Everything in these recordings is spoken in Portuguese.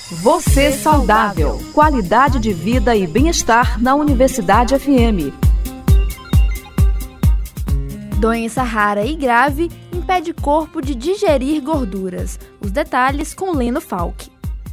Você Saudável. Qualidade de vida e bem-estar na Universidade FM. Doença rara e grave impede corpo de digerir gorduras. Os detalhes com Leno Falck.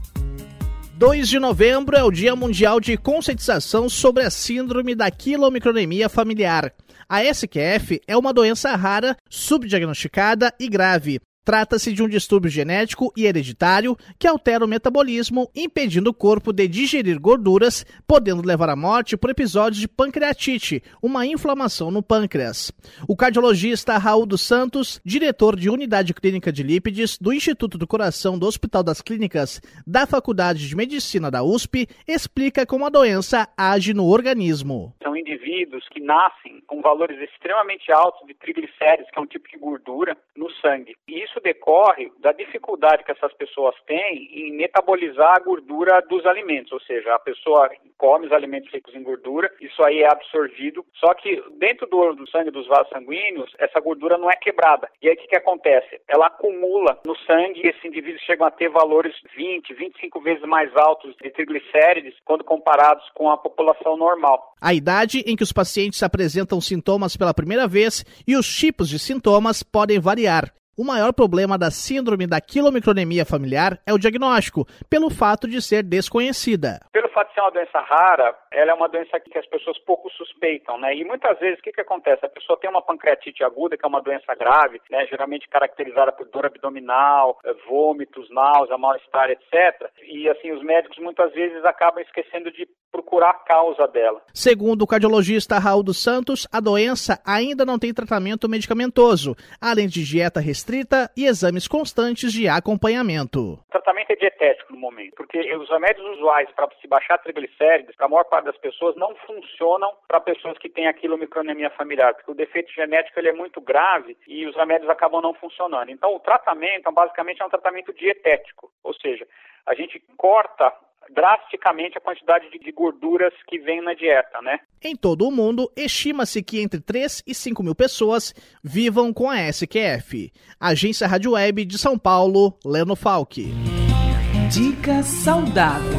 2 de novembro é o Dia Mundial de Conscientização sobre a Síndrome da Quilomicronemia Familiar. A SQF é uma doença rara, subdiagnosticada e grave. Trata-se de um distúrbio genético e hereditário que altera o metabolismo, impedindo o corpo de digerir gorduras, podendo levar à morte por episódios de pancreatite, uma inflamação no pâncreas. O cardiologista Raul dos Santos, diretor de Unidade Clínica de Lípides do Instituto do Coração do Hospital das Clínicas da Faculdade de Medicina da USP, explica como a doença age no organismo. São indivíduos que nascem com valores extremamente altos de triglicéridos, que é um tipo de gordura, no sangue. E isso decorre da dificuldade que essas pessoas têm em metabolizar a gordura dos alimentos, ou seja, a pessoa come os alimentos ricos em gordura, isso aí é absorvido, só que dentro do sangue, dos vasos sanguíneos, essa gordura não é quebrada. E aí o que acontece? Ela acumula no sangue e esses indivíduos chegam a ter valores 20, 25 vezes mais altos de triglicérides quando comparados com a população normal. A idade em que os pacientes apresentam sintomas pela primeira vez e os tipos de sintomas podem variar. O maior problema da síndrome da quilomicronemia familiar é o diagnóstico, pelo fato de ser desconhecida. Pelo fato de ser uma doença rara, ela é uma doença que as pessoas pouco suspeitam, né? E muitas vezes, o que acontece? A pessoa tem uma pancreatite aguda, que é uma doença grave, né? Geralmente caracterizada por dor abdominal, vômitos, náusea, mal-estar, etc. E assim, os médicos muitas vezes acabam esquecendo de procurar a causa dela. Segundo o cardiologista Raul dos Santos, a doença ainda não tem tratamento medicamentoso, além de dieta restrita e exames constantes de acompanhamento. O tratamento é dietético no momento, porque os remédios usuais para se baixar triglicéridos, para a maior parte das pessoas, não funcionam para pessoas que têm a quilomicronemia familiar, porque o defeito genético ele é muito grave e os remédios acabam não funcionando. Então, o tratamento, basicamente, é um tratamento dietético, ou seja, a gente corta drasticamente a quantidade de gorduras que vem na dieta, né? Em todo o mundo, estima-se que entre 3 e 5 mil pessoas vivam com a SQF. Agência Rádio Web de São Paulo, Leno Falck. Dica saudável.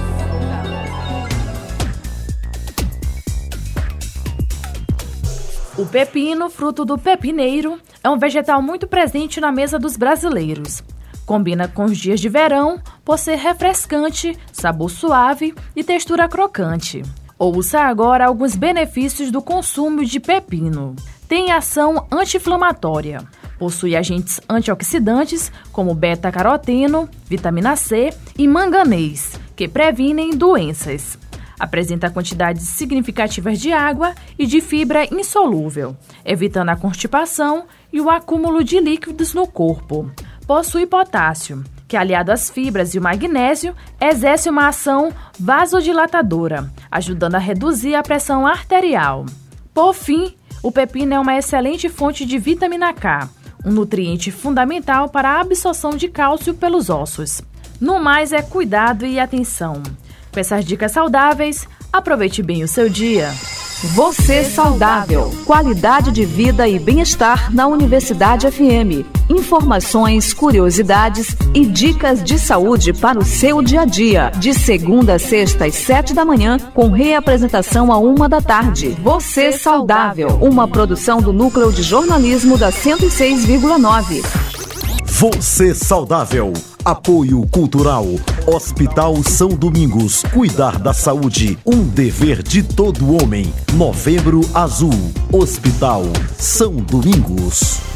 O pepino, fruto do pepineiro, é um vegetal muito presente na mesa dos brasileiros. Combina com os dias de verão por ser refrescante, sabor suave e textura crocante. Ouça agora alguns benefícios do consumo de pepino. Tem ação anti-inflamatória. Possui agentes antioxidantes como beta-caroteno, vitamina C e manganês, que previnem doenças. Apresenta quantidades significativas de água e de fibra insolúvel, evitando a constipação e o acúmulo de líquidos no corpo. Possui potássio, que aliado às fibras e o magnésio, exerce uma ação vasodilatadora, ajudando a reduzir a pressão arterial. Por fim, o pepino é uma excelente fonte de vitamina K, um nutriente fundamental para a absorção de cálcio pelos ossos. No mais é cuidado e atenção. Com essas dicas saudáveis, aproveite bem o seu dia. Você Saudável. Qualidade de vida e bem-estar na Universidade FM. Informações, curiosidades e dicas de saúde para o seu dia a dia. De segunda a sexta às 7 da manhã, com reapresentação à 1 da tarde. Você Saudável. Uma produção do Núcleo de Jornalismo da 106,9. Você Saudável. Apoio Cultural. Hospital São Domingos. Cuidar da saúde. Um dever de todo homem. Novembro Azul. Hospital São Domingos.